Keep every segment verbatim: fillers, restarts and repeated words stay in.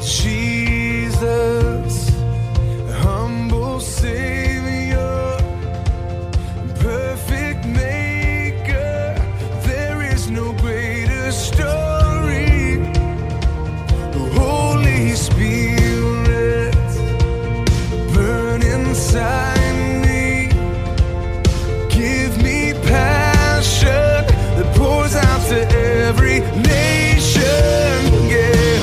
Jesus, humble Savior, perfect Maker, there is no greater story. Holy Spirit, burn inside me, give me passion that pours out to every nation. Yeah.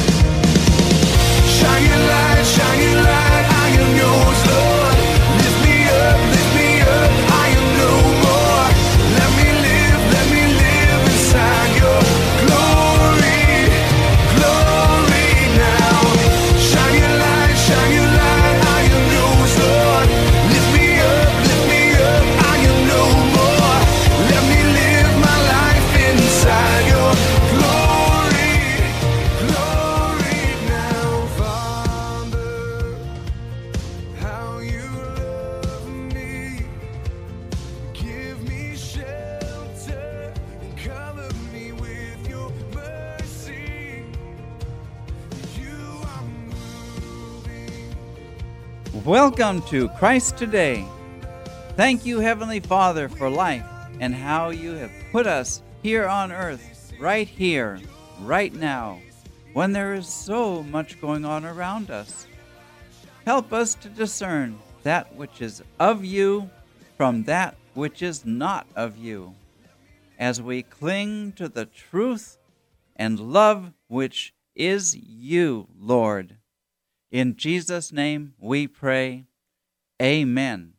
Shine your light, shine your light, I am yours, Lord. Lift me up, lift me up, I am no more. Let me live, let me live inside your glory, glory now. Shine your light, shine your light, I am yours, Lord. Lift me up, lift me up, I am no more. Let me live my life inside your glory, glory now. Father, how you love me, give me shelter and cover me with your mercy. You are moving. Welcome to Christ Today. Thank you, Heavenly Father, for life and how you have put us here on earth, right here, right now, when there is so much going on around us. Help us to discern that which is of you from that which is not of you, as we cling to the truth and love which is you, Lord. In Jesus' name we pray. Amen.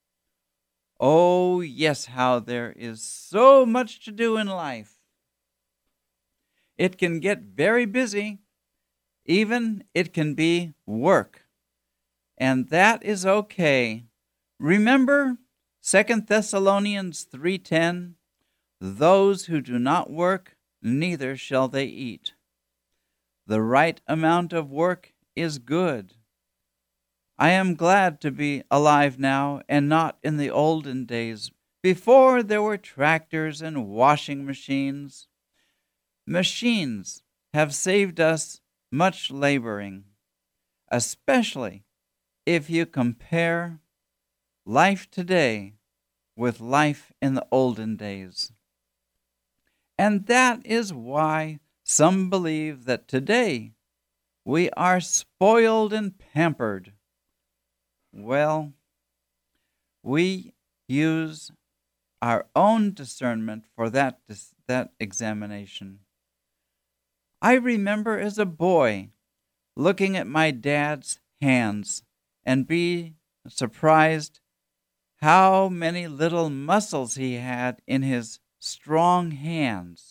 Oh, yes, how there is so much to do in life. It can get very busy. Even it can be work. And that is okay. Remember Second Thessalonians three ten, those who do not work, neither shall they eat. The right amount of work is good. I am glad to be alive now and not in the olden days, before there were tractors and washing machines. Machines have saved us much laboring, especially if you compare life today with life in the olden days. And that is why some believe that today we are spoiled and pampered. Well, we use our own discernment for that, that examination. I remember as a boy looking at my dad's hands and be surprised how many little muscles he had in his strong hands.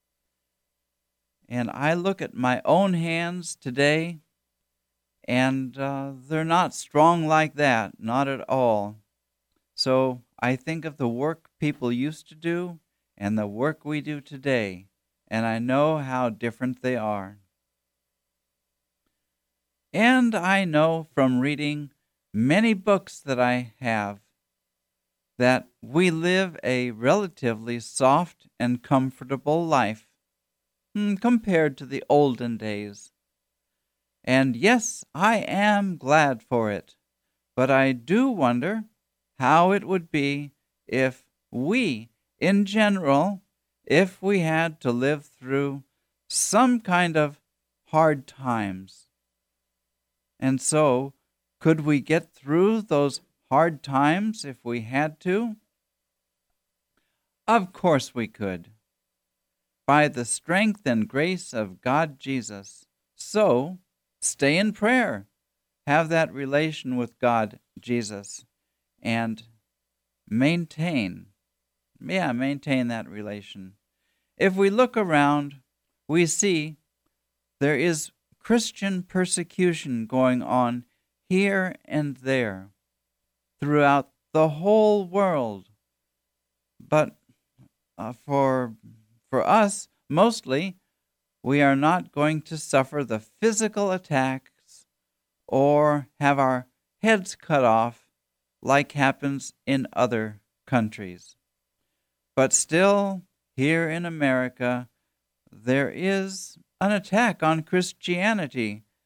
And I look at my own hands today, and uh, they're not strong like that, not at all. So I think of the work people used to do and the work we do today, and I know how different they are. And I know from reading many books that I have that we live a relatively soft and comfortable life hmm, compared to the olden days. And yes, I am glad for it, but I do wonder how it would be if we, in general, if we had to live through some kind of hard times. And so, could we get through those hard times if we had to? Of course we could, by the strength and grace of God Jesus. So, stay in prayer. Have that relation with God, Jesus, and maintain, yeah, maintain that relation. If we look around, we see there is Christian persecution going on here and there throughout the whole world. But uh, for for us, mostly, we are not going to suffer the physical attacks or have our heads cut off like happens in other countries. But still, here in America, there is an attack on Christianity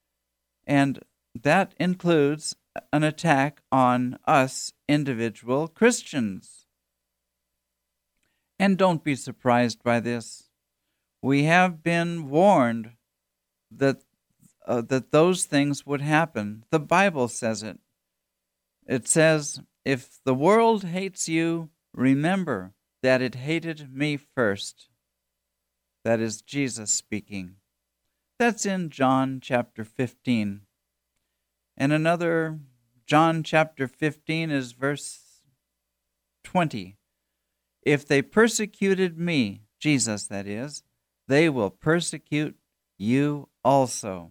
And that includes an attack on us individual Christians. And don't be surprised by this. We have been warned that uh, that those things would happen. The Bible says it. It says, if the world hates you, remember that it hated me first. That is Jesus speaking. That's in John chapter fifteen. And another, John chapter fifteen is verse twenty. If they persecuted me, Jesus that is, they will persecute you also.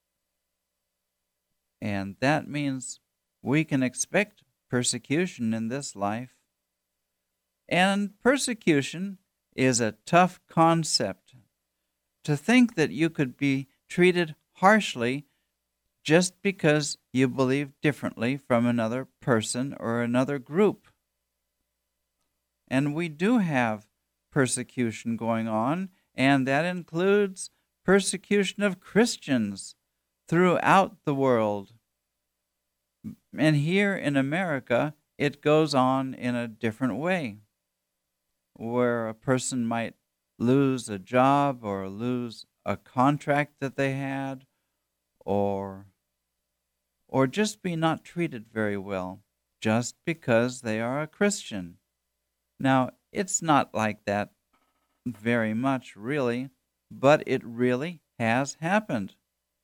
And that means we can expect persecution in this life. And persecution is a tough concept. To think that you could be treated harshly just because you believe differently from another person or another group. And we do have persecution going on, and that includes persecution of Christians throughout the world. And here in America, it goes on in a different way, where a person might lose a job or lose a contract that they had, or or just be not treated very well just because they are a Christian. Now, it's not like that very much, really, but it really has happened.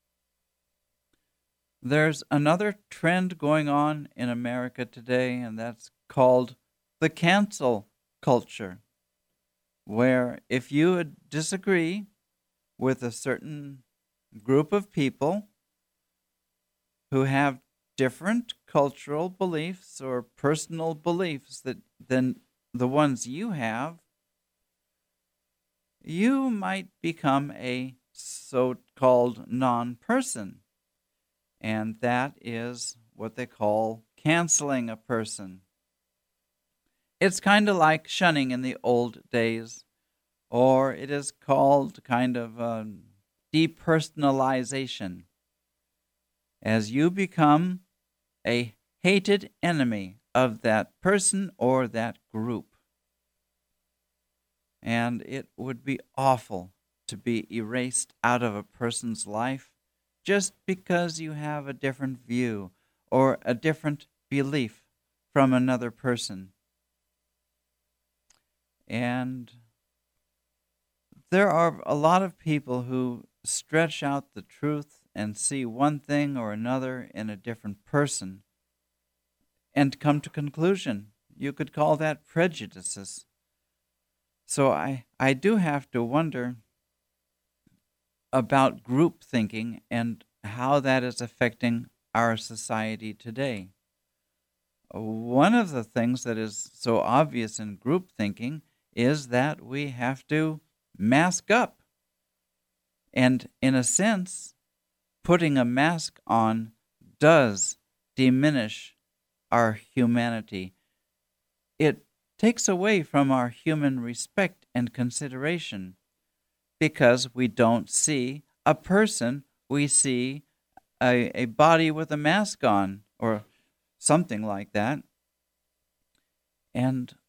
There's another trend going on in America today, and that's called the cancel culture, where if you disagree with a certain group of people who have different cultural beliefs or personal beliefs that, than the ones you have, you might become a so-called non-person. And that is what they call canceling a person. It's kind of like shunning in the old days, or it is called kind of uh, depersonalization, as you become a hated enemy of that person or that group. And it would be awful to be erased out of a person's life just because you have a different view or a different belief from another person. And there are a lot of people who stretch out the truth and see one thing or another in a different person and come to conclusion. You could call that prejudices. So I, I do have to wonder about group thinking and how that is affecting our society today. One of the things that is so obvious in group thinking is that we have to mask up. And in a sense, putting a mask on does diminish our humanity. It takes away from our human respect and consideration, because we don't see a person, we see a, a body with a mask on, or something like that. And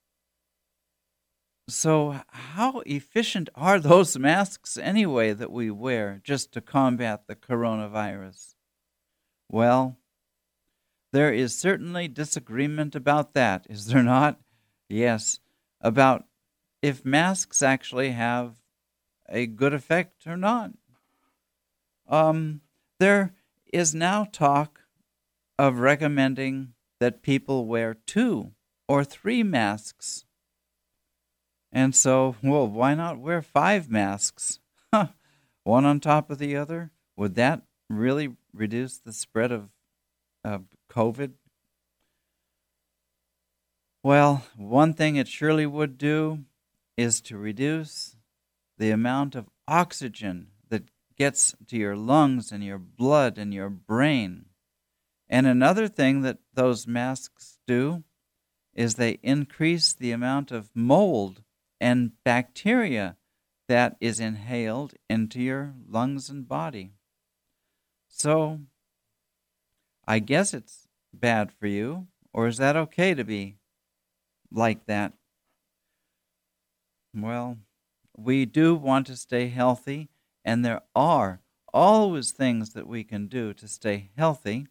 so how efficient are those masks anyway that we wear just to combat the coronavirus? Well, there is certainly disagreement about that, is there not? Yes, about if masks actually have a good effect or not. Um, there is now talk of recommending that people wear two or three masks. And so, well, why not wear five masks? Huh. One on top of the other? Would that really reduce the spread of, of COVID? Well, one thing it surely would do is to reduce the amount of oxygen that gets to your lungs and your blood and your brain. And another thing that those masks do is they increase the amount of mold and bacteria that is inhaled into your lungs and body. So I guess it's bad for you, or is that okay to be like that? Well, we do want to stay healthy, and there are always things that we can do to stay healthy.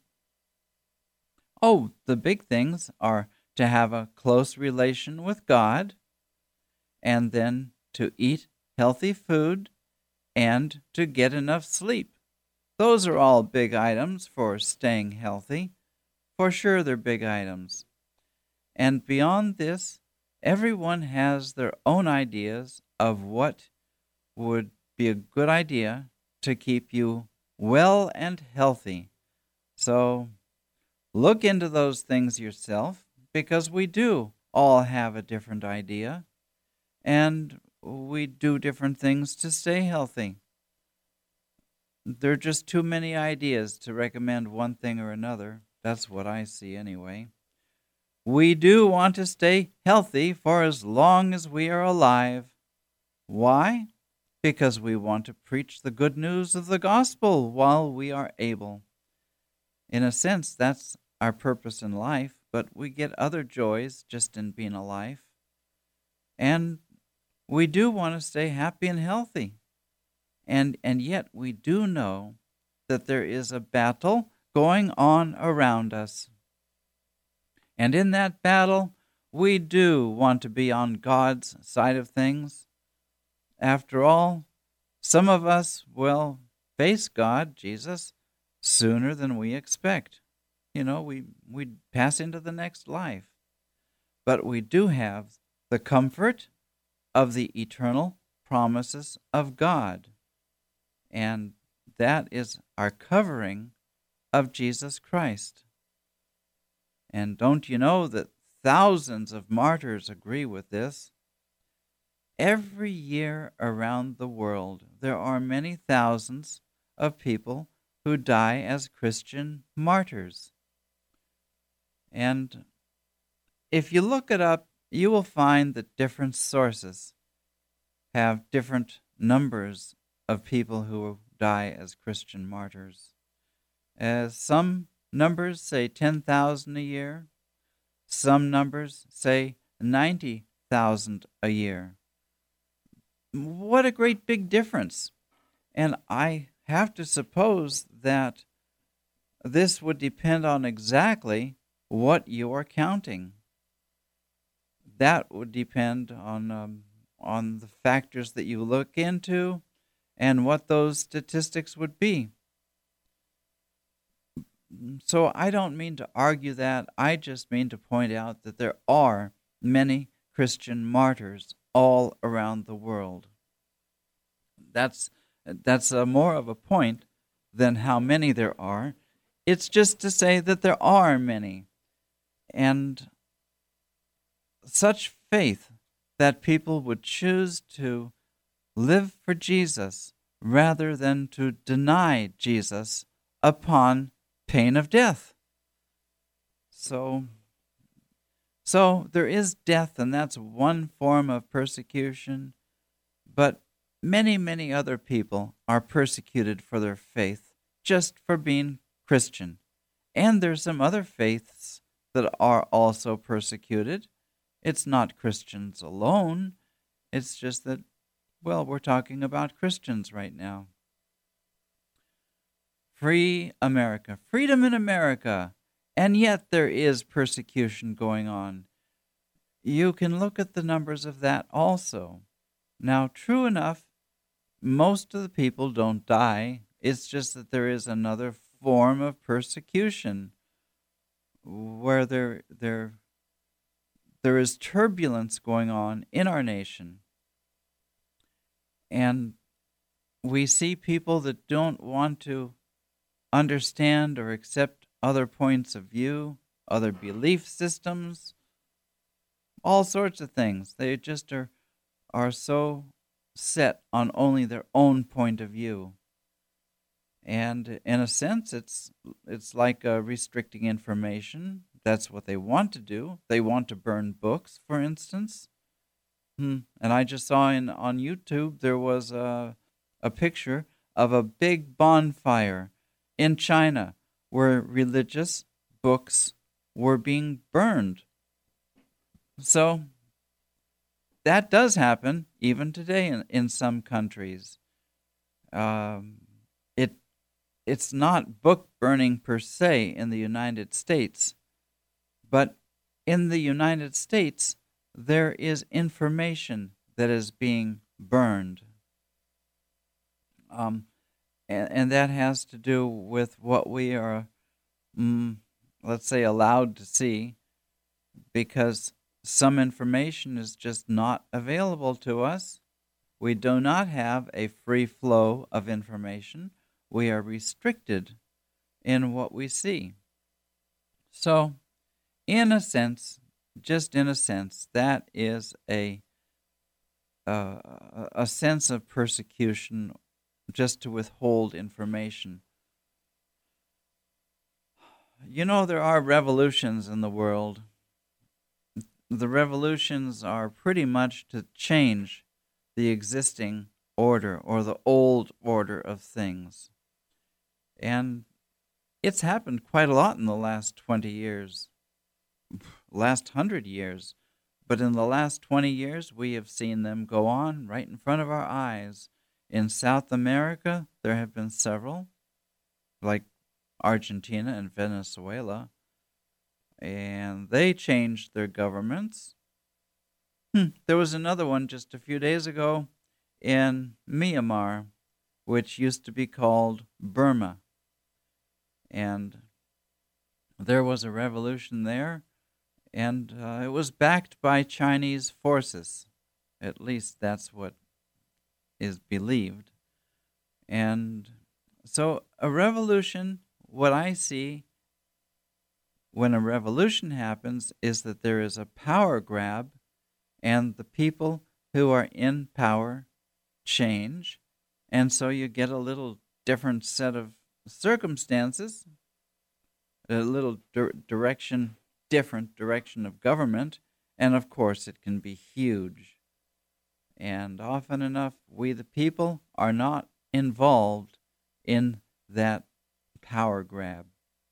Oh, the big things are to have a close relation with God, and then to eat healthy food, and to get enough sleep. Those are all big items for staying healthy. For sure, they're big items. And beyond this, everyone has their own ideas of what would be a good idea to keep you well and healthy. So look into those things yourself, because we do all have a different idea, and we do different things to stay healthy. There are just too many ideas to recommend one thing or another. That's what I see anyway. We do want to stay healthy for as long as we are alive. Why? Because we want to preach the good news of the gospel while we are able. In a sense, that's our purpose in life, but we get other joys just in being alive. And we do want to stay happy and healthy. And, and yet we do know that there is a battle going on around us. And in that battle, we do want to be on God's side of things. After all, some of us will face God, Jesus, sooner than we expect. You know, we, we pass into the next life. But we do have the comfort of the eternal promises of God. And that is our covering of Jesus Christ. And don't you know that thousands of martyrs agree with this? Every year around the world, there are many thousands of people who die as Christian martyrs. And if you look it up, you will find that different sources have different numbers of people who die as Christian martyrs. As some numbers say ten thousand a year. Some numbers say ninety thousand a year. What a great big difference. And I have to suppose that this would depend on exactly what you are counting. That would depend on um, on the factors that you look into and what those statistics would be. So I don't mean to argue that. I just mean to point out that there are many Christian martyrs all around the world. That's that's a more of a point than how many there are. It's just to say that there are many. And such faith that people would choose to live for Jesus rather than to deny Jesus upon pain of death. So, so there is death, and that's one form of persecution, but many, many other people are persecuted for their faith just for being Christian. And there's some other faiths that are also persecuted. It's not Christians alone. It's just that, well, we're talking about Christians right now. Free America, freedom in America, and yet there is persecution going on. You can look at the numbers of that also. Now, true enough, most of the people don't die. It's just that there is another form of persecution where there, there, there is turbulence going on in our nation. And we see people that don't want to understand or accept other points of view, other belief systems, all sorts of things. They just are, are so set on only their own point of view. And in a sense, it's it's like uh, restricting information. That's what they want to do. They want to burn books, for instance. Hmm. And I just saw in on YouTube there was a, a picture of a big bonfire in China where religious books were being burned. So that does happen even today in, in some countries. Um, it it's not book burning per se in the United States, but in the United States there is information that is being burned. Um, and, and that has to do with what we are, mm, let's say, allowed to see, because some information is just not available to us. We do not have a free flow of information. We are restricted in what we see. So, in a sense, just in a sense, that is a uh, a sense of persecution, just to withhold information. You know, there are revolutions in the world. The revolutions are pretty much to change the existing order or the old order of things. And it's happened quite a lot in the last twenty years, last hundred years. But in the last twenty years, we have seen them go on right in front of our eyes. In South America, there have been several, like Argentina and Venezuela, and they changed their governments. Hmm. There was another one just a few days ago in Myanmar, which used to be called Burma. And there was a revolution there, and uh, it was backed by Chinese forces. At least that's what is believed. And so a revolution, what I see when a revolution happens is that there is a power grab, and the people who are in power change, and so you get a little different set of circumstances, a little di- direction, different direction of government, and of course it can be huge. And often enough, we the people are not involved in that power grab.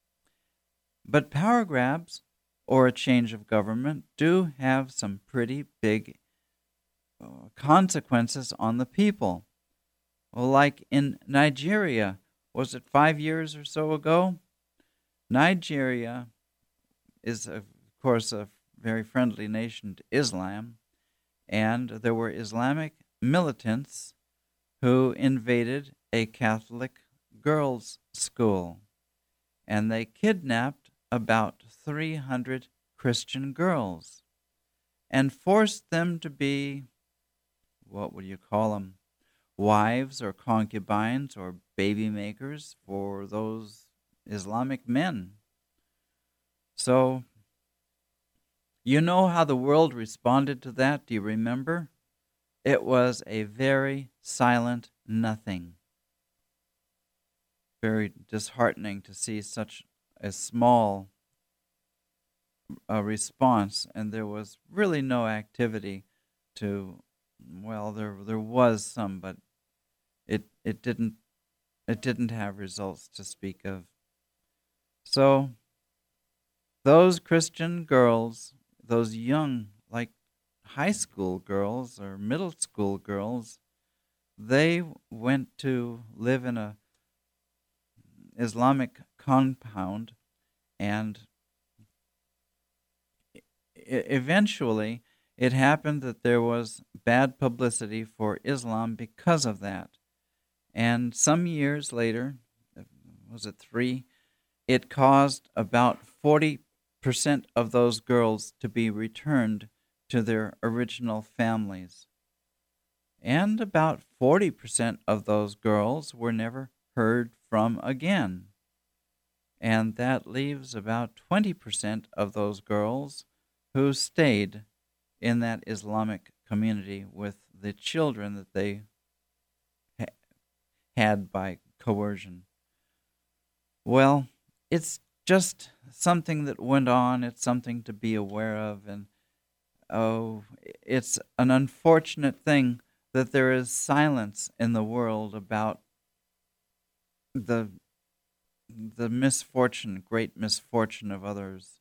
But power grabs or a change of government do have some pretty big uh, consequences on the people. Well, like in Nigeria, was it five years or so ago? Nigeria is, of course, a very friendly nation to Islam, and there were Islamic militants who invaded a Catholic girls' school, and they kidnapped about three hundred Christian girls and forced them to be, what would you call them, wives or concubines or baby makers for those Islamic men. So, you know how the world responded to that? Do you remember? It was a very silent nothing. Very disheartening to see such a small uh, response, and there was really no activity to, well, there there was some, but it it didn't it didn't have results to speak of. So those Christian girls, those young, like high school girls or middle school girls, they went to live in a Islamic compound, and e- eventually it happened that there was bad publicity for Islam because of that. And some years later, was it three, it caused about forty percent of those girls to be returned to their original families. And about forty percent of those girls were never heard from again. And that leaves about twenty percent of those girls who stayed in that Islamic community with the children that they ha- had by coercion. Well, it's just something that went on. It's something to be aware of. And, oh, it's an unfortunate thing that there is silence in the world about the the misfortune, great misfortune of others.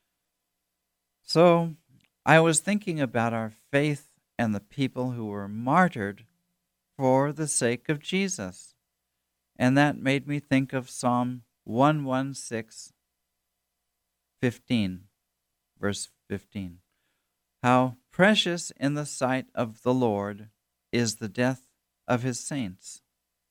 So I was thinking about our faith and the people who were martyred for the sake of Jesus. And that made me think of Psalm one sixteen, fifteen, verse fifteen. How precious in the sight of the Lord is the death of his saints.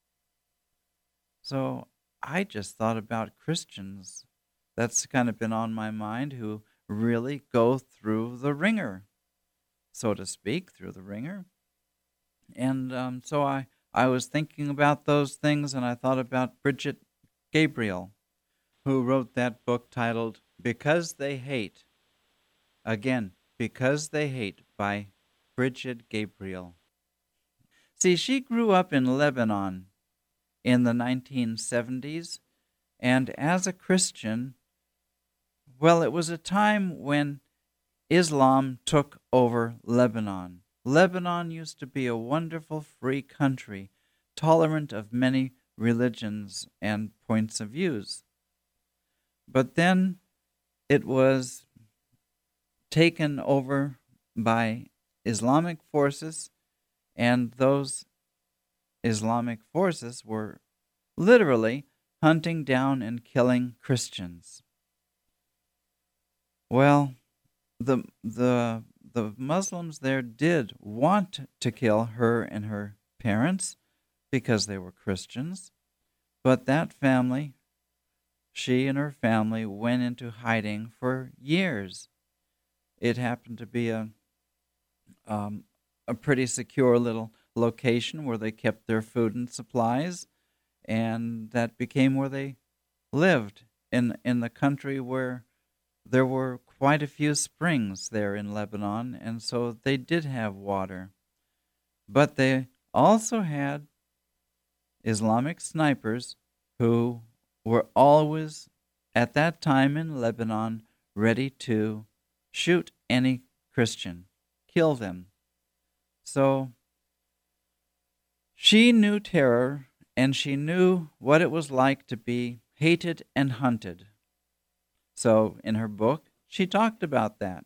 So I just thought about Christians. That's kind of been on my mind, who really go through the ringer, so to speak, through the ringer. And um, so I, I was thinking about those things, and I thought about Bridget Gabriel, who wrote that book titled Because They Hate. Again, Because They Hate by Bridget Gabriel. See, she grew up in Lebanon in the nineteen seventies, and as a Christian, well, it was a time when Islam took over Lebanon. Lebanon used to be a wonderful free country, tolerant of many religions and points of views. But then it was taken over by Islamic forces, and those Islamic forces were literally hunting down and killing Christians. Well, the the the Muslims there did want to kill her and her parents because they were Christians, but that family, she and her family, went into hiding for years. It happened to be a um, a pretty secure little location where they kept their food and supplies, and that became where they lived in in the country where there were quite a few springs there in Lebanon, and so they did have water. But they also had Islamic snipers who were always, at that time in Lebanon, ready to shoot any Christian, kill them. So she knew terror, and she knew what it was like to be hated and hunted. So in her book, she talked about that.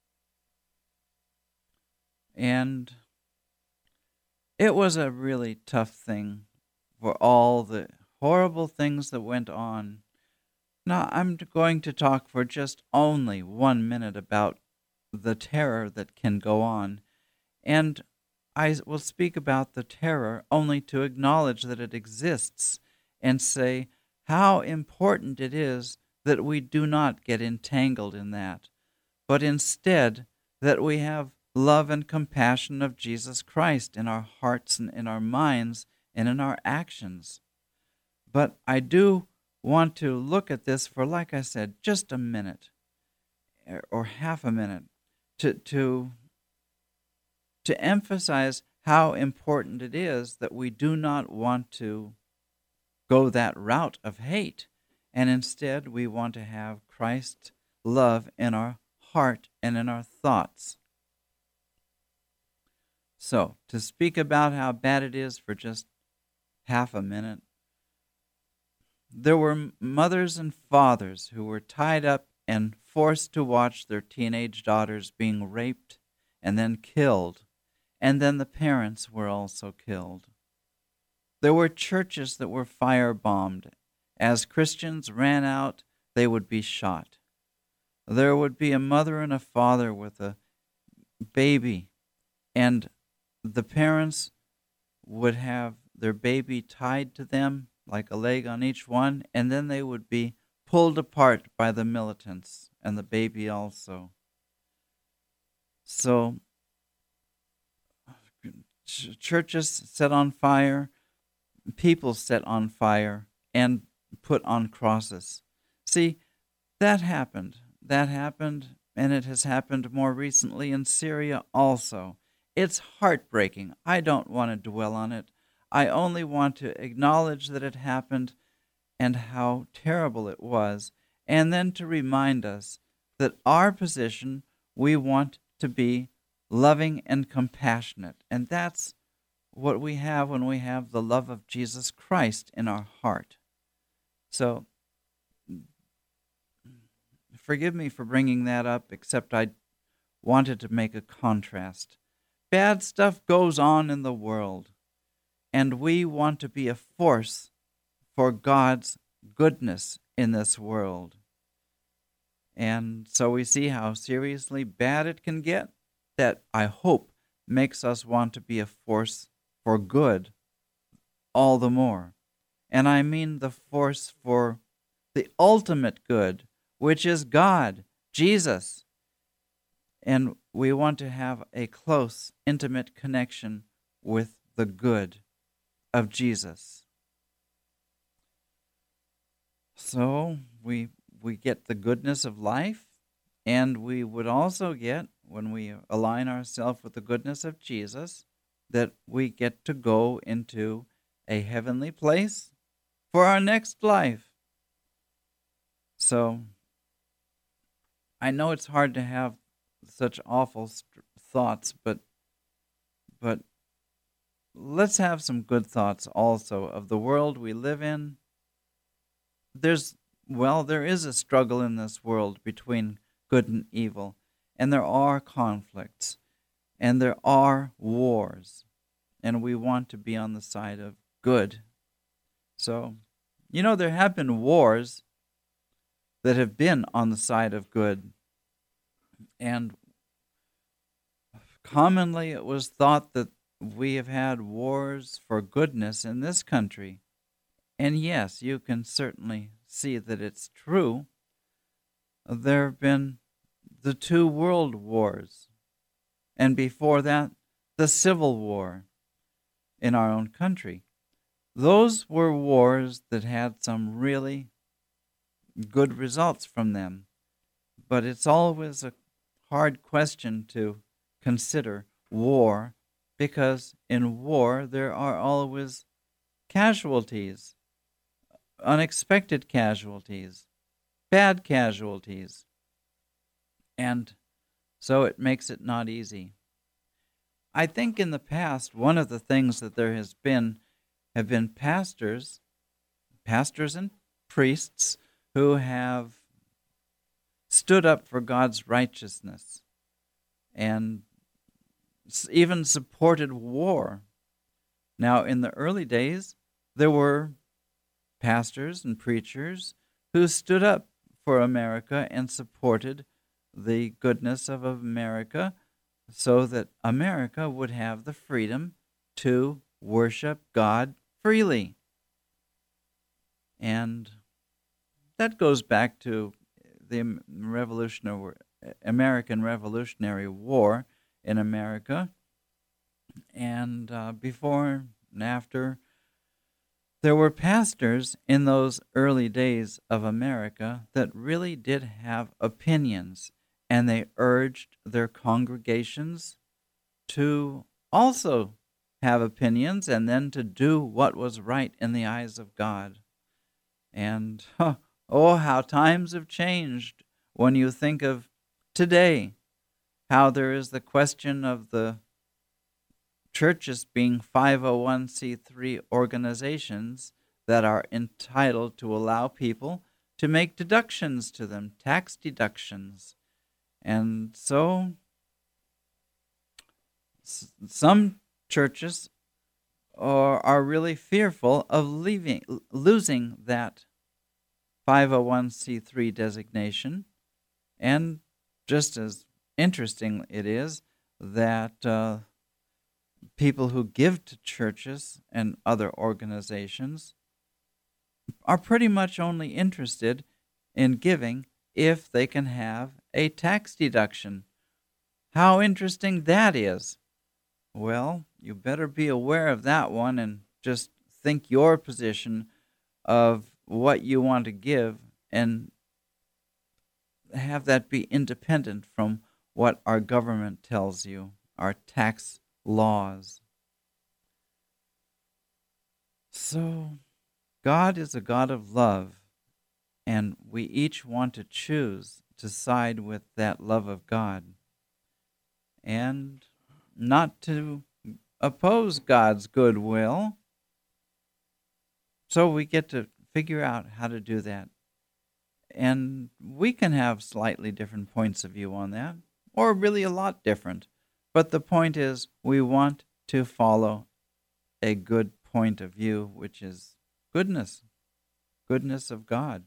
And it was a really tough thing for all the horrible things that went on. Now, I'm going to talk for just only one minute about the terror that can go on. And I will speak about the terror only to acknowledge that it exists and say how important it is that we do not get entangled in that, but instead that we have love and compassion of Jesus Christ in our hearts and in our minds and in our actions. But I do want to look at this for, like I said, just a minute or half a minute to to to emphasize how important it is that we do not want to go that route of hate. And instead, we want to have Christ's love in our heart and in our thoughts. So, to speak about how bad it is for just half a minute, there were mothers and fathers who were tied up and forced to watch their teenage daughters being raped and then killed, and then the parents were also killed. There were churches that were firebombed. As Christians ran out, they would be shot. There would be a mother and a father with a baby, and the parents would have their baby tied to them, like a leg on each one, and then they would be pulled apart by the militants, and the baby also. So, ch- churches set on fire, people set on fire, and put on crosses. See, that happened. That happened, and it has happened more recently in Syria also. It's heartbreaking. I don't want to dwell on it. I only want to acknowledge that it happened and how terrible it was, and then to remind us that our position, we want to be loving and compassionate, and that's what we have when we have the love of Jesus Christ in our heart. So forgive me for bringing that up, except I wanted to make a contrast. Bad stuff goes on in the world, and we want to be a force for God's goodness in this world. And so we see how seriously bad it can get. That, I hope, makes us want to be a force for good all the more. And I mean the force for the ultimate good, which is God, Jesus. And we want to have a close, intimate connection with the good of Jesus. So we we get the goodness of life, and we would also get, when we align ourselves with the goodness of Jesus, that we get to go into a heavenly place for our next life. So I know it's hard to have such awful st- thoughts, but but let's have some good thoughts also of the world we live in. There's well, there is a struggle in this world between good and evil, and there are conflicts, and there are wars, and we want to be on the side of good. So, you know, there have been wars that have been on the side of good, and commonly it was thought that we have had wars for goodness in this country. And yes, you can certainly see that it's true. There have been the two world wars, and before that, the Civil War in our own country. Those were wars that had some really good results from them. But it's always a hard question to consider war, because in war there are always casualties, unexpected casualties, bad casualties. And so it makes it not easy. I think in the past, one of the things that there has been have been pastors, pastors and priests who have stood up for God's righteousness and even supported war. Now, in the early days, there were pastors and preachers who stood up for America and supported the goodness of America so that America would have the freedom to worship God freely. And that goes back to the Revolutionary American Revolutionary War in America, and uh, before and after, there were pastors in those early days of America that really did have opinions, and they urged their congregations to also have opinions and then to do what was right in the eyes of God. And huh, oh, how times have changed when you think of today, how there is the question of the churches being five oh one c three organizations that are entitled to allow people to make deductions to them, tax deductions. And so s- some churches are, are really fearful of leaving, losing that five oh one c three designation. And just as interesting it is that uh, people who give to churches and other organizations are pretty much only interested in giving if they can have a tax deduction. How interesting that is. Well, you better be aware of that one and just think your position of what you want to give and have that be independent from what our government tells you, our tax laws. So, God is a God of love, and we each want to choose to side with that love of God and not to oppose God's goodwill. So we get to figure out how to do that. And we can have slightly different points of view on that, or really a lot different. But the point is, we want to follow a good point of view, which is goodness, goodness of God.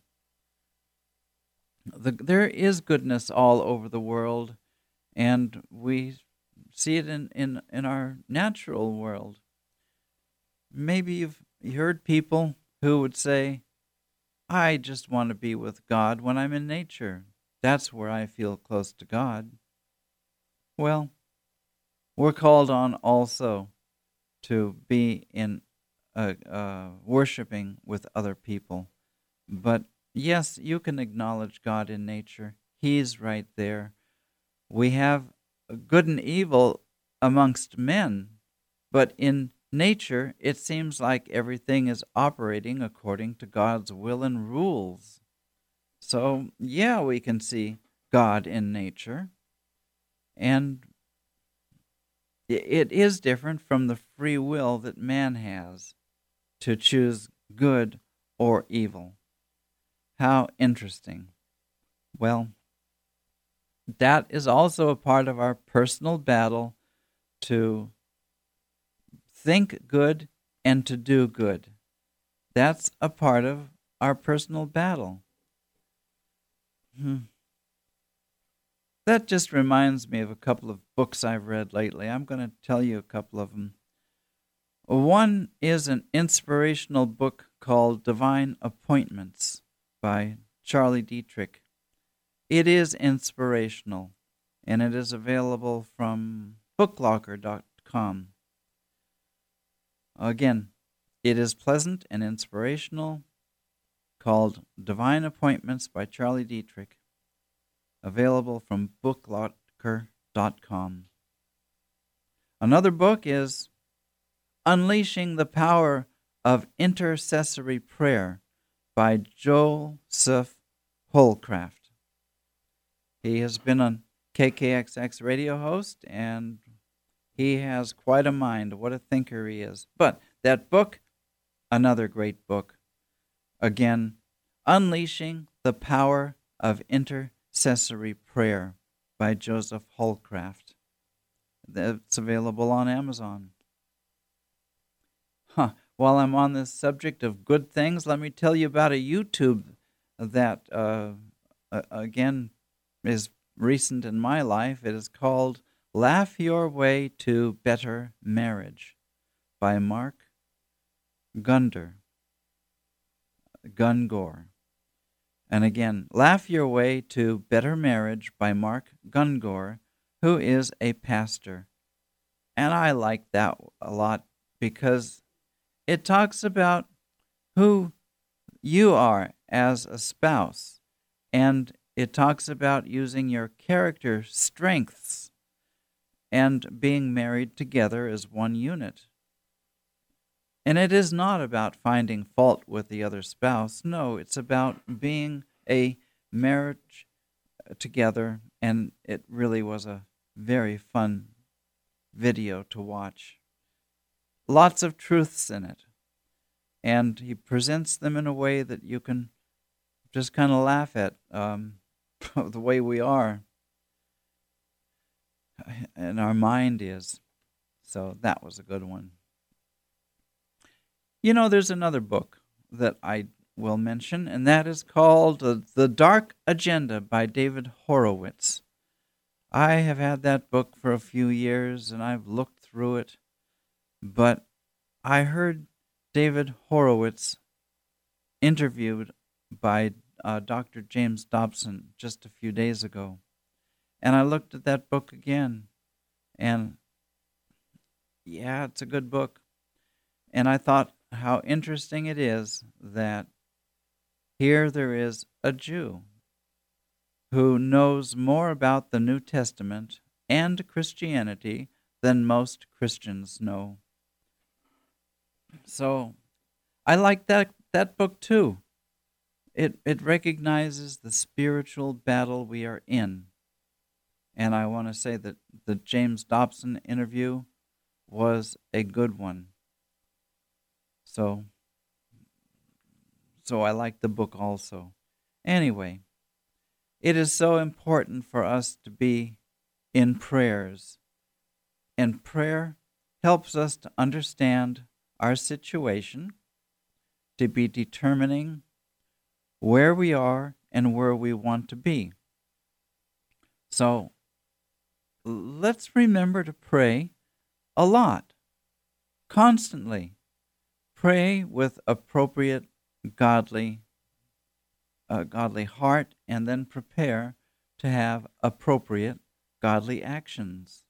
The, there is goodness all over the world, and we see it in, in, in our natural world. Maybe you've heard people who would say, I just want to be with God when I'm in nature. That's where I feel close to God. Well, we're called on also to be in uh, uh, worshiping with other people. But yes, you can acknowledge God in nature. He's right there. We have good and evil amongst men, but in nature, it seems like everything is operating according to God's will and rules. So, yeah, we can see God in nature. And it is different from the free will that man has to choose good or evil. How interesting. Well, that is also a part of our personal battle to think good and to do good. That's a part of our personal battle. Hmm. That just reminds me of a couple of books I've read lately. I'm going to tell you a couple of them. One is an inspirational book called Divine Appointments by Charlie Dietrich. It is inspirational, and it is available from booklocker dot com. Again, it is pleasant and inspirational, called Divine Appointments by Charlie Dietrich, available from booklocker dot com. Another book is Unleashing the Power of Intercessory Prayer by Joseph Holcraft. He has been a K K X X radio host, and he has quite a mind. What a thinker he is. But that book, another great book. Again, Unleashing the Power of Intercessory Prayer by Joseph Holcraft. It's available on Amazon. Huh. While I'm on this subject of good things, let me tell you about a YouTube that, uh, uh, again, is recent in my life. It is called Laugh Your Way to Better Marriage by Mark Gunder. Gungor. And again, Laugh Your Way to Better Marriage by Mark Gungor, who is a pastor. And I like that a lot because it talks about who you are as a spouse, and it talks about using your character strengths and being married together as one unit. And it is not about finding fault with the other spouse. No, it's about being a marriage together, and it really was a very fun video to watch. Lots of truths in it. And he presents them in a way that you can just kind of laugh at um, the way we are. And our mind is. So that was a good one. You know, there's another book that I will mention, and that is called uh, The Dark Agenda by David Horowitz. I have had that book for a few years, and I've looked through it, but I heard David Horowitz interviewed by uh, Doctor James Dobson just a few days ago, and I looked at that book again, and yeah, it's a good book. And I thought how interesting it is that here there is a Jew who knows more about the New Testament and Christianity than most Christians know. So I like that, that book too. It, it recognizes the spiritual battle we are in. And I want to say that the James Dobson interview was a good one. So, so I like the book also. Anyway, it is so important for us to be in prayers. And prayer helps us to understand our situation, to be determining where we are and where we want to be. So let's remember to pray a lot, constantly. Pray with appropriate godly, uh, godly heart, and then prepare to have appropriate godly actions.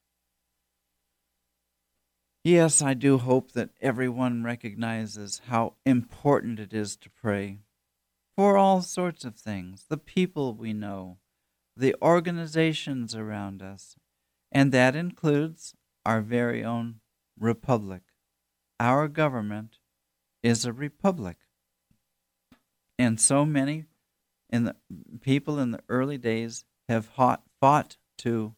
Yes, I do hope that everyone recognizes how important it is to pray for all sorts of things, the people we know, the organizations around us, and that includes our very own republic. Our government is a republic. And so many in the people in the early days have fought, fought to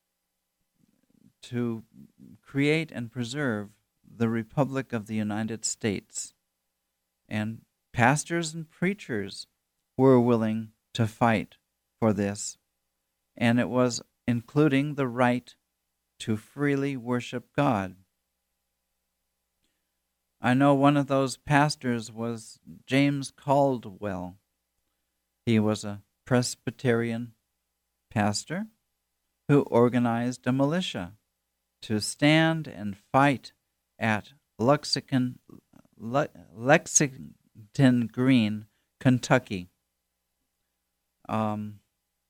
to create and preserve the Republic of the United States. And pastors and preachers were willing to fight for this. And it was including the right to freely worship God. I know one of those pastors was James Caldwell. He was a Presbyterian pastor who organized a militia to stand and fight at Lexington, Le- Lexington Green, Kentucky. Um,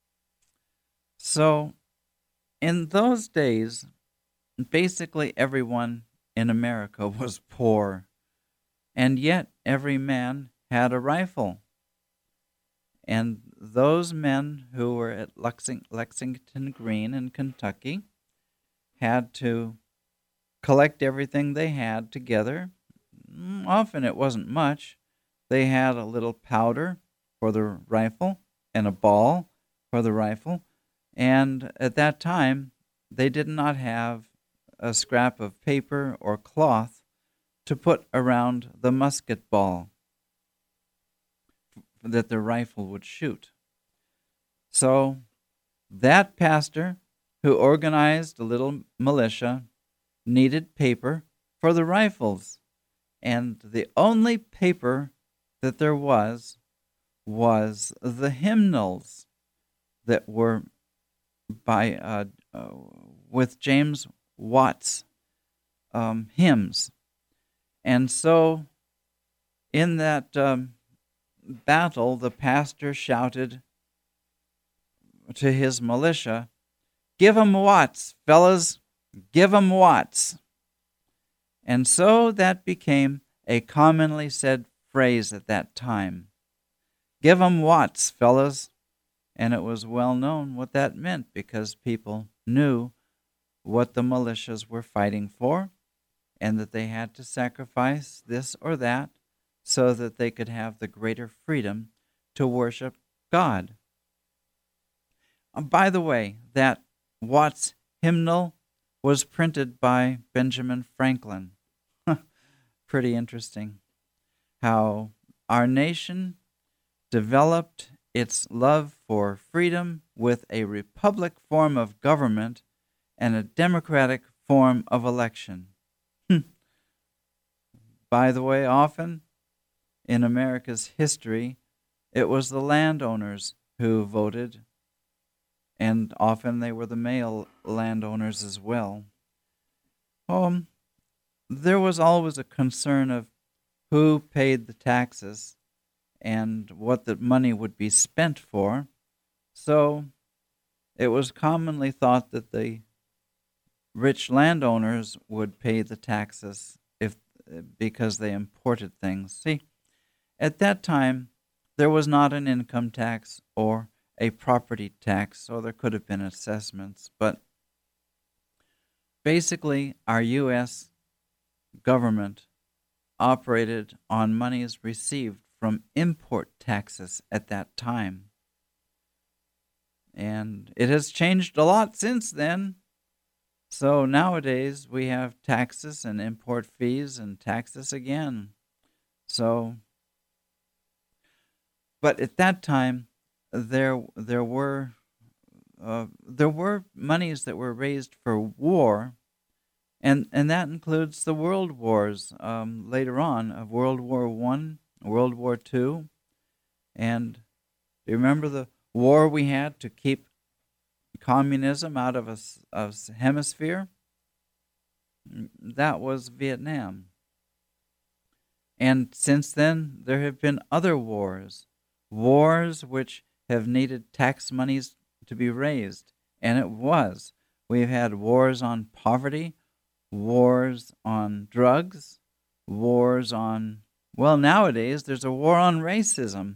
so, in those days, basically everyone in America was poor, and yet every man had a rifle. And those men who were at Lexing- Lexington Green in Kentucky had to collect everything they had together. Often it wasn't much. They had a little powder for the rifle and a ball for the rifle. And at that time, they did not have a scrap of paper or cloth to put around the musket ball that the rifle would shoot. So that pastor who organized a little militia needed paper for the rifles. And the only paper that there was was the hymnals that were by uh, uh, with James Watt's um, hymns. And so in that um, battle, the pastor shouted to his militia, "Give 'em Watts, fellas, give 'em Watts." And so that became a commonly said phrase at that time. "Give 'em Watts, fellas." And it was well known what that meant because people knew what the militias were fighting for and that they had to sacrifice this or that so that they could have the greater freedom to worship God. Uh, By the way, that Watts hymnal was printed by Benjamin Franklin. Pretty interesting how our nation developed its love for freedom with a republic form of government and a democratic form of election. By the way, often in America's history, it was the landowners who voted, and often they were the male landowners as well. Um, there was always a concern of who paid the taxes and what the money would be spent for. So it was commonly thought that the rich landowners would pay the taxes if because they imported things. See, at that time, there was not an income tax or a property tax, so there could have been assessments. But basically, our U S government operated on monies received from import taxes at that time. And it has changed a lot since then. So nowadays we have taxes and import fees and taxes again. So, but at that time, there there were uh, there were monies that were raised for war, and and that includes the world wars um, later on of World War One, World War Two, and do you remember the war we had to keep communism out of a, a hemisphere? That was Vietnam. And since then, there have been other wars, wars which have needed tax monies to be raised. And it was. We've had wars on poverty, wars on drugs, wars on, well, nowadays there's a war on racism.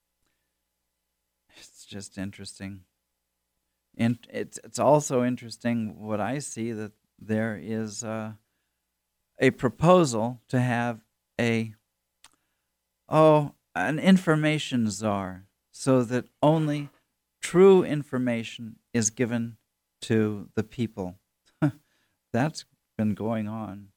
It's just interesting. And it's, it's also interesting what I see that there is uh, a proposal to have a oh an information czar, so that only true information is given to the people. That's been going on.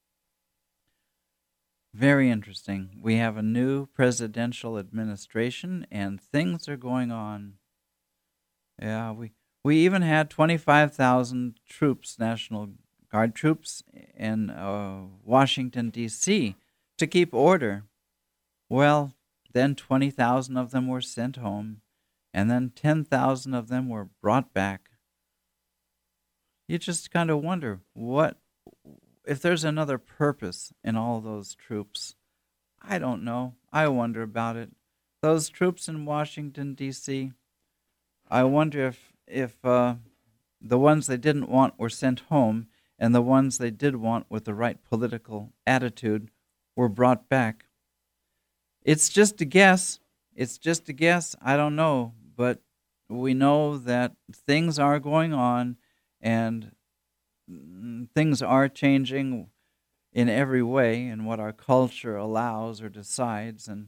Very interesting. We have a new presidential administration and things are going on. Yeah, we we even had twenty-five thousand troops, National Guard troops in uh, Washington D C to keep order. Well, then twenty thousand of them were sent home, and then ten thousand of them were brought back. You just kind of wonder, what if there's another purpose in all those troops? I don't know. I wonder about it. Those troops in Washington, D C, I wonder if, if uh, the ones they didn't want were sent home, and the ones they did want with the right political attitude were brought back. It's just a guess. It's just a guess. I don't know. But we know that things are going on and things are changing in every way in what our culture allows or decides. And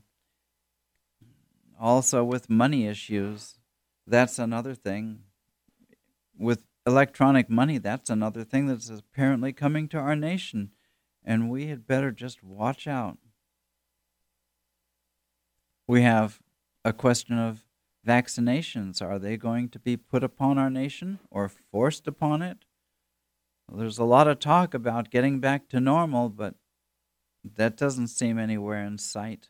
also with money issues, that's another thing. With electronic money, that's another thing that's apparently coming to our nation. And we had better just watch out. We have a question of vaccinations. Are they going to be put upon our nation or forced upon it? Well, there's a lot of talk about getting back to normal, but that doesn't seem anywhere in sight.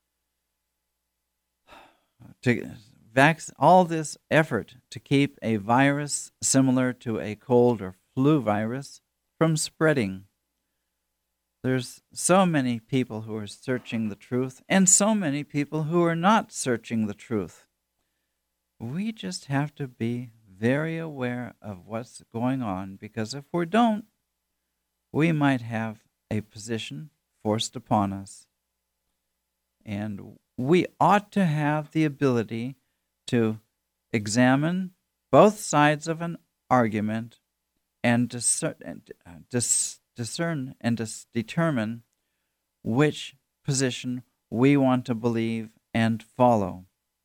To vac- all this effort to keep a virus similar to a cold or flu virus from spreading. There's so many people who are searching the truth and so many people who are not searching the truth. We just have to be very aware of what's going on, because if we don't, we might have a position forced upon us. And we ought to have the ability to examine both sides of an argument and discern, dis, discern and dis, determine which position we want to believe and follow.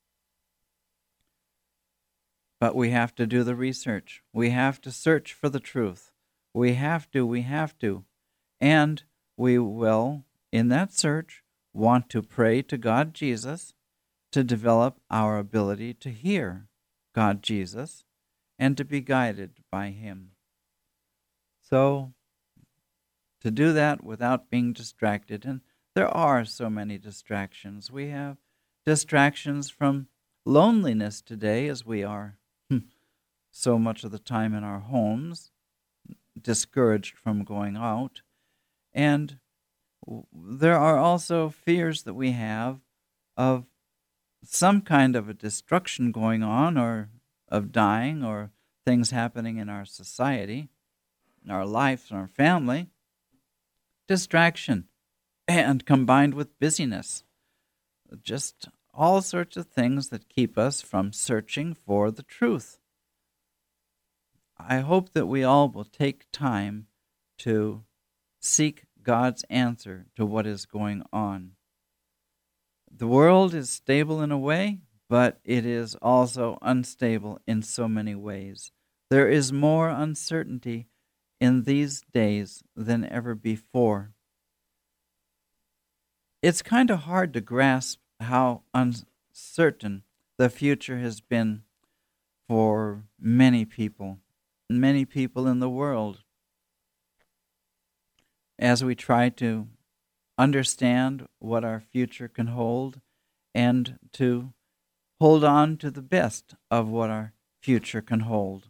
But we have to do the research. We have to search for the truth. We have to, we have to. And we will, in that search, want to pray to God Jesus to develop our ability to hear God Jesus and to be guided by Him. So, to do that without being distracted, and there are so many distractions. We have distractions from loneliness today, as we are so much of the time in our homes, discouraged from going out. And there are also fears that we have of some kind of a destruction going on, or of dying, or things happening in our society, in our life, in our family. Distraction, and combined with busyness. Just all sorts of things that keep us from searching for the truth. I hope that we all will take time to seek God's answer to what is going on. The world is stable in a way, but it is also unstable in so many ways. There is more uncertainty in these days than ever before. It's kind of hard to grasp how uncertain the future has been for many people, many people in the world, as we try to understand what our future can hold and to hold on to the best of what our future can hold.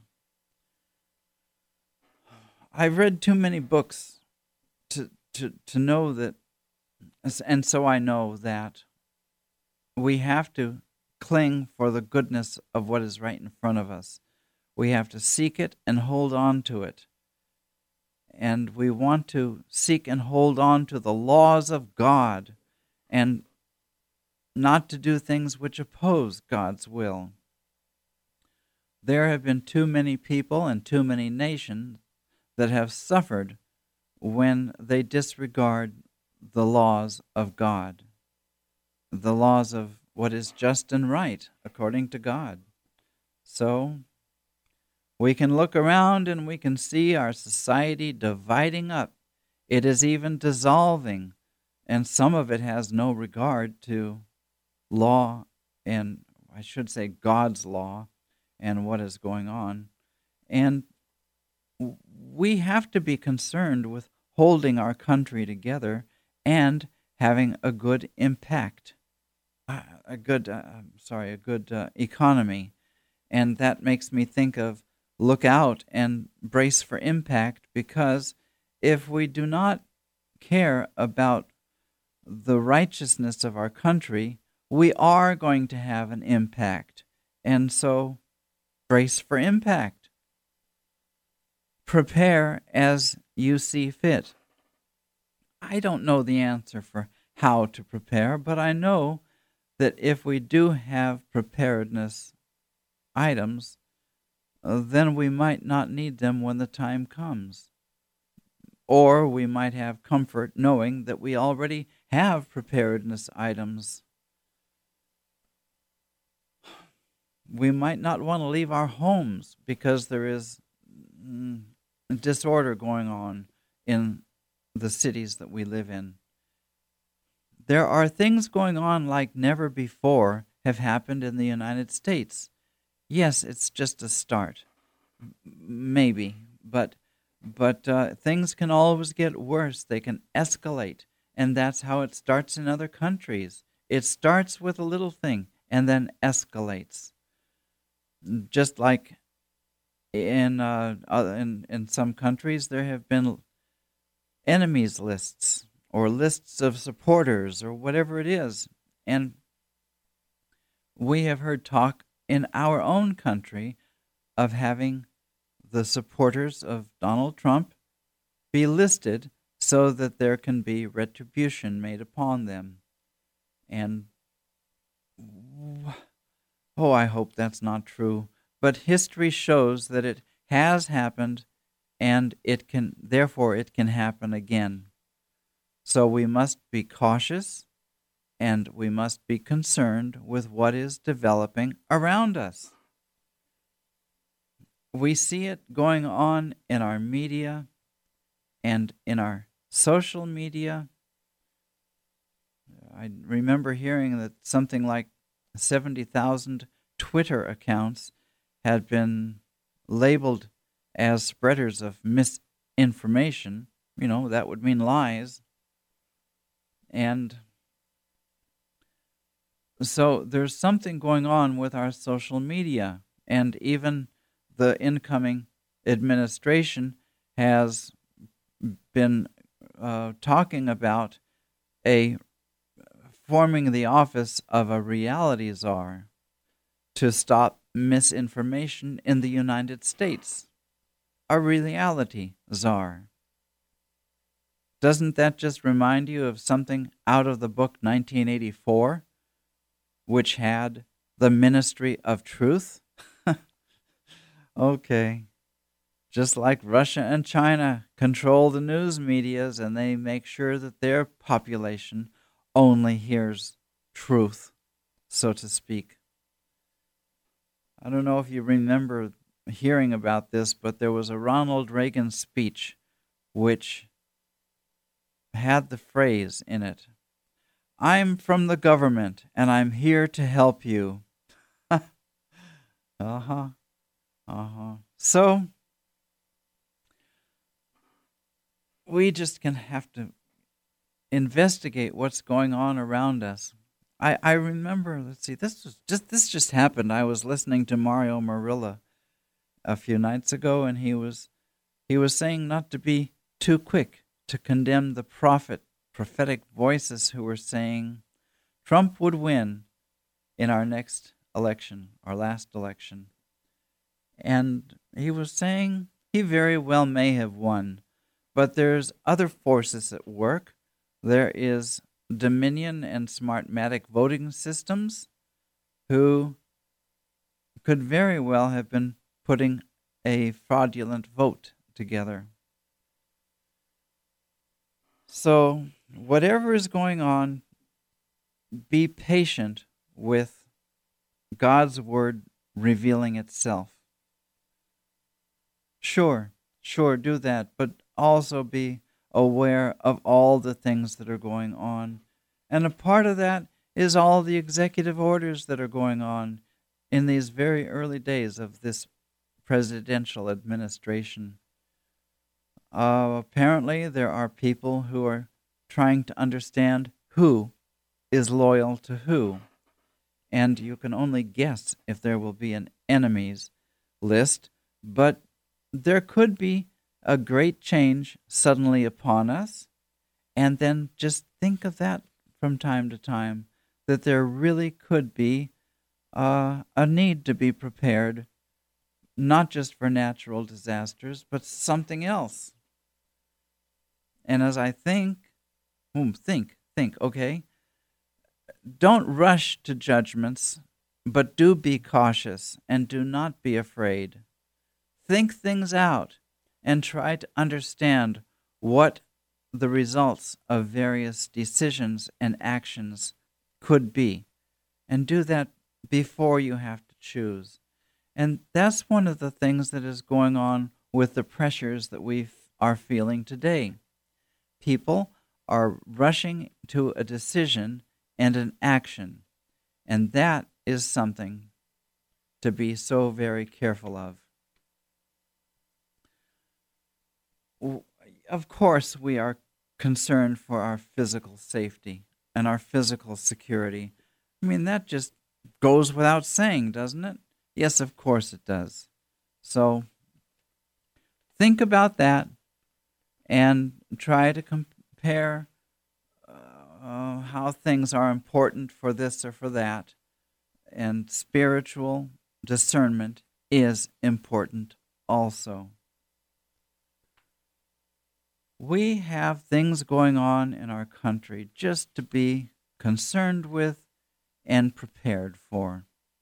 I've read too many books to, to, to know that, and so I know that we have to cling for the goodness of what is right in front of us. We have to seek it and hold on to it. And we want to seek and hold on to the laws of God and not to do things which oppose God's will. There have been too many people and too many nations that have suffered when they disregard the laws of God, the laws of what is just and right according to God. So we can look around and we can see our society dividing up. It is even dissolving, and some of it has no regard to law, and I should say God's law, and what is going on. And we have to be concerned with holding our country together and having a good impact, a good, uh, sorry, a good uh, economy. And that makes me think of look out and brace for impact, because if we do not care about the righteousness of our country, we are going to have an impact. And so brace for impact. Prepare as you see fit. I don't know the answer for how to prepare, but I know that if we do have preparedness items, uh, then we might not need them when the time comes. Or we might have comfort knowing that we already have preparedness items. We might not want to leave our homes because there is mm, disorder going on in the cities that we live in. There are things going on like never before have happened in the United States. Yes, it's just a start, maybe, but but uh, things can always get worse. They can escalate, and that's how it starts in other countries. It starts with a little thing and then escalates. Just like in uh, in in some countries, there have been enemies lists or lists of supporters or whatever it is, and we have heard talk in our own country of having the supporters of Donald Trump be listed so that there can be retribution made upon them. And oh, I hope that's not true. But history shows that it has happened, and it can, therefore, it can happen again. So we must be cautious, and we must be concerned with what is developing around us. We see it going on in our media and in our social media. I remember hearing that something like seventy thousand Twitter accounts had been labeled as spreaders of misinformation. You know, that would mean lies. And so there's something going on with our social media, and even the incoming administration has been uh, talking about a forming the office of a reality czar to stop misinformation in the United States. A reality czar. Doesn't that just remind you of something out of the book nineteen eighty-four, which had the Ministry of Truth? Okay. Just like Russia and China control the news medias, and they make sure that their population only hears truth, so to speak. I don't know if you remember hearing about this, but there was a Ronald Reagan speech which had the phrase in it, "I'm from the government and I'm here to help you." Uh-huh. Uh-huh. So we just can have to investigate what's going on around us. I, I remember, let's see, this was just this just happened. I was listening to Mario Murillo a few nights ago, and he was he was saying not to be too quick to condemn the prophet prophetic voices who were saying Trump would win in our next election, our last election. And he was saying he very well may have won, but there's other forces at work. There is Dominion and Smartmatic voting systems who could very well have been putting a fraudulent vote together. So, whatever is going on, be patient with God's word revealing itself. Sure, sure, do that, but also be aware of all the things that are going on. And a part of that is all the executive orders that are going on in these very early days of this presidential administration. Uh, apparently, there are people who are trying to understand who is loyal to who. And you can only guess if there will be an enemies list, but there could be a great change suddenly upon us, and then just think of that from time to time, that there really could be uh, a need to be prepared, not just for natural disasters, but something else. And as I think, hmm, think, think, okay, don't rush to judgments, but do be cautious and do not be afraid. Think things out and try to understand what the results of various decisions and actions could be. And do that before you have to choose. And that's one of the things that is going on with the pressures that we are feeling today. People are rushing to a decision and an action, and that is something to be so very careful of. Of course, we are concerned for our physical safety and our physical security. I mean, that just goes without saying, doesn't it? Yes, of course it does. So think about that and try to compare uh, how things are important for this or for that. And spiritual discernment is important also. We have things going on in our country just to be concerned with and prepared for.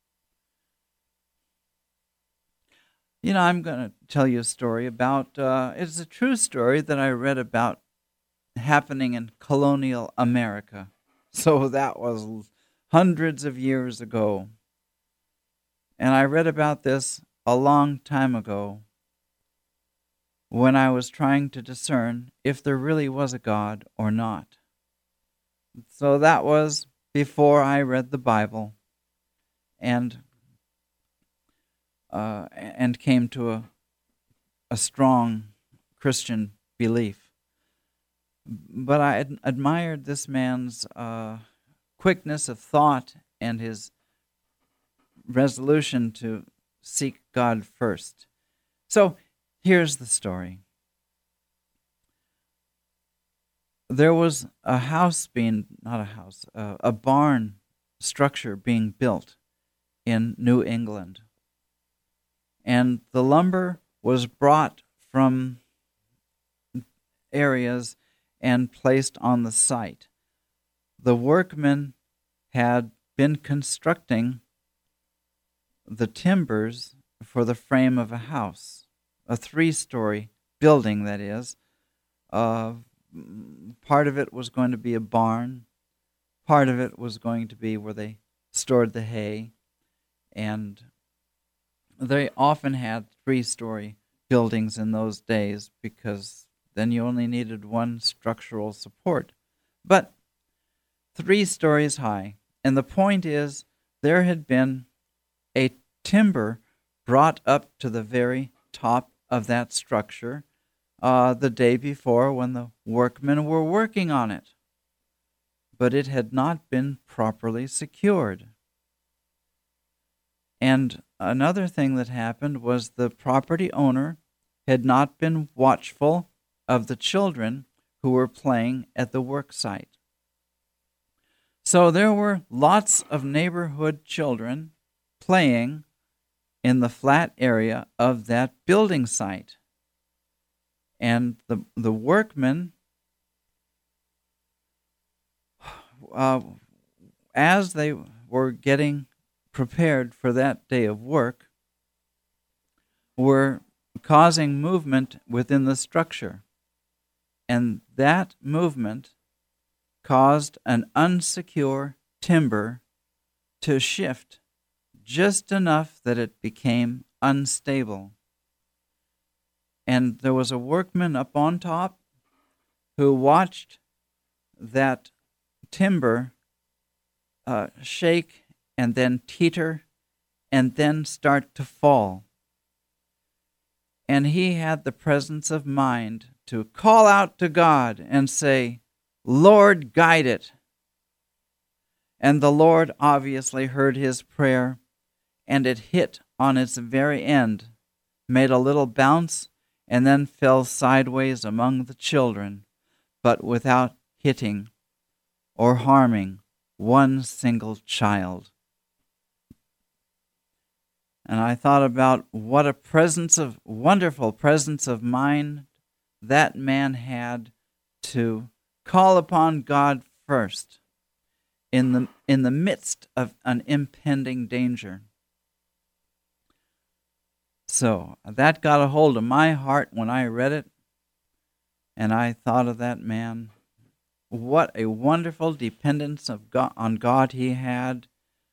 You know, I'm going to tell you a story about, uh, it's a true story that I read about happening in colonial America. So that was hundreds of years ago. And I read about this a long time ago when I was trying to discern if there really was a God or not. So that was before I read the Bible and uh, and came to a, a strong Christian belief. But I ad- admired this man's uh, quickness of thought and his resolution to seek God first. So here's the story. There was a house being, not a house, uh, a barn structure being built in New England. And the lumber was brought from areas and placed on the site. The workmen had been constructing the timbers for the frame of a house, a three-story building, that is. Uh, part of it was going to be a barn. Part of it was going to be where they stored the hay. And they often had three-story buildings in those days because then you only needed one structural support. But three stories high. And the point is, there had been a timber brought up to the very top of that structure uh, the day before when the workmen were working on it. But it had not been properly secured. And another thing that happened was the property owner had not been watchful of the children who were playing at the work site. So there were lots of neighborhood children playing in the flat area of that building site. And the, the workmen, uh, as they were getting prepared for that day of work, were causing movement within the structure. And that movement caused an unsecure timber to shift just enough that it became unstable. And there was a workman up on top who watched that timber uh, shake and then teeter and then start to fall. And he had the presence of mind to call out to God and say, "Lord, guide it." And the Lord obviously heard his prayer, and it hit on its very end, made a little bounce, and then fell sideways among the children, but without hitting or harming one single child. And I thought about what a presence of, wonderful presence of mind that man had to call upon God first in the in the midst of an impending danger. So that got a hold of my heart when I read it, and I thought of that man. What a wonderful dependence of God, on God he had,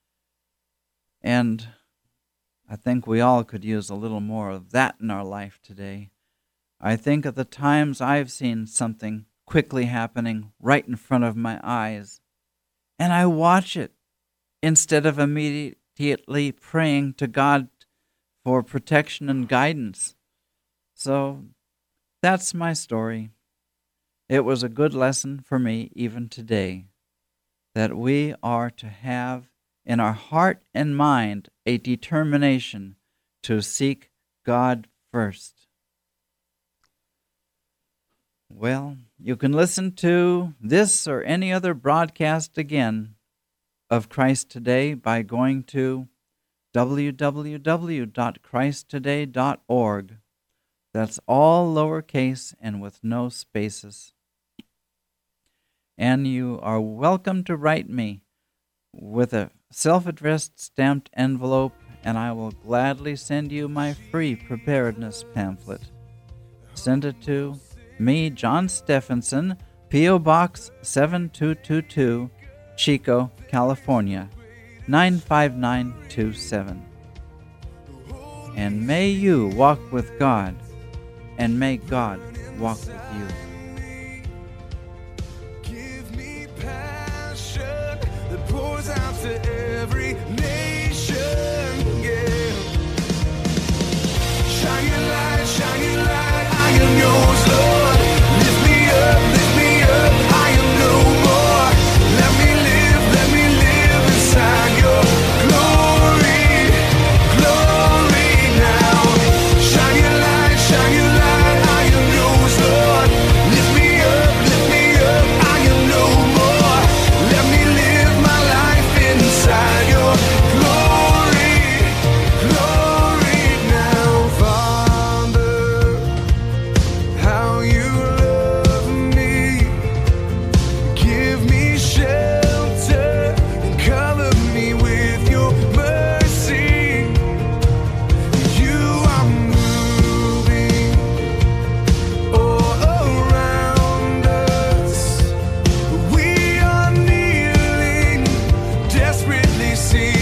and I think we all could use a little more of that in our life today. I think of the times I've seen something quickly happening right in front of my eyes, and I watch it instead of immediately praying to God for protection and guidance. So that's my story. It was a good lesson for me even today, that we are to have in our heart and mind a determination to seek God first. Well, you can listen to this or any other broadcast again of Christ Today by going to w w w dot christ today dot org. That's all lowercase and with no spaces. And you are welcome to write me with a self-addressed stamped envelope, and I will gladly send you my free preparedness pamphlet. Send it to me, John Stephenson, P O Box seven two two two, Chico, California, nine five nine two seven. And may you walk with God, and may God walk with you. Give me passion that pours out to every nation. Yeah. Shine your light, shine your light. I am yours, Lord. Lift me up, lift me up. I am no more. Let me live, let me live inside your glory, glory now. Shine your light, shine your light. I am yours, Lord. Lift me up, lift me up. I am no more. Let me live my life inside your glory, glory now, Father. How you love me, give me shelter and cover me with your mercy. You are moving all around us. We are kneeling, desperately seeking.